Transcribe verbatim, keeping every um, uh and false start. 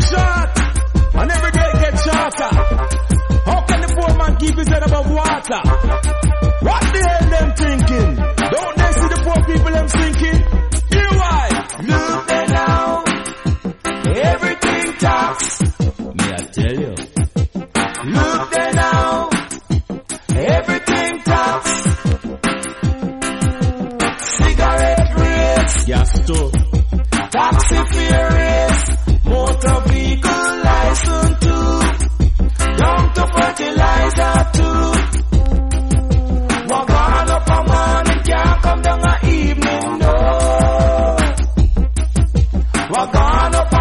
short, and every day it gets shorter. How can the poor man keep his head above water? What the hell them thinking? Don't they see the poor people them sinking? Hear why? Look there now, everything talks. Me I tell you. Look there now, everything talks. Cigarette rates, Gas too. taxi fare rates, motor vehicle license too, down to fertilizer too. Walk on up a morning, can't come down a evening, no. Walk on up